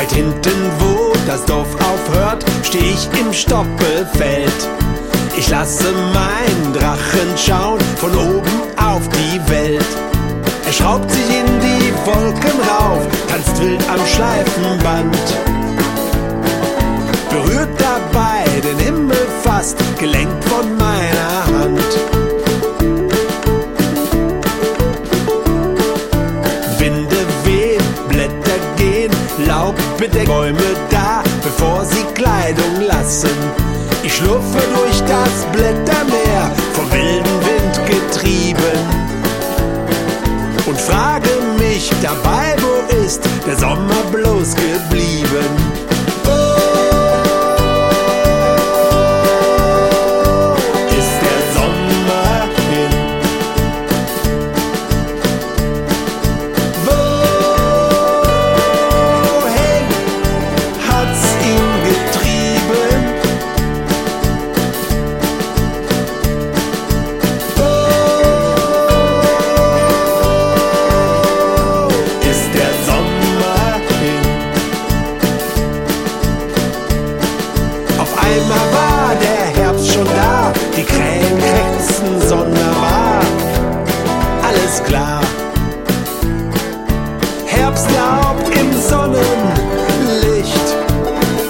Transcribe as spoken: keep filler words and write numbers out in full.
Weit hinten, wo das Dorf aufhört, steh ich im Stoppelfeld. Ich lasse meinen Drachen schauen von oben auf die Welt. Er schraubt sich in die Wolken rauf, tanzt wild am Schleifenband, berührt dabei den Himmel fast, gelenkt von meiner Hand. Winde wehen, Blätter gehen, Laub bedeckt Bäume da, bevor sie Kleidung lassen. Ich schlurfe durch das Blättermeer, vom wilden Wind getrieben, und frage mich dabei, wo ist der Sommer bloß geblieben?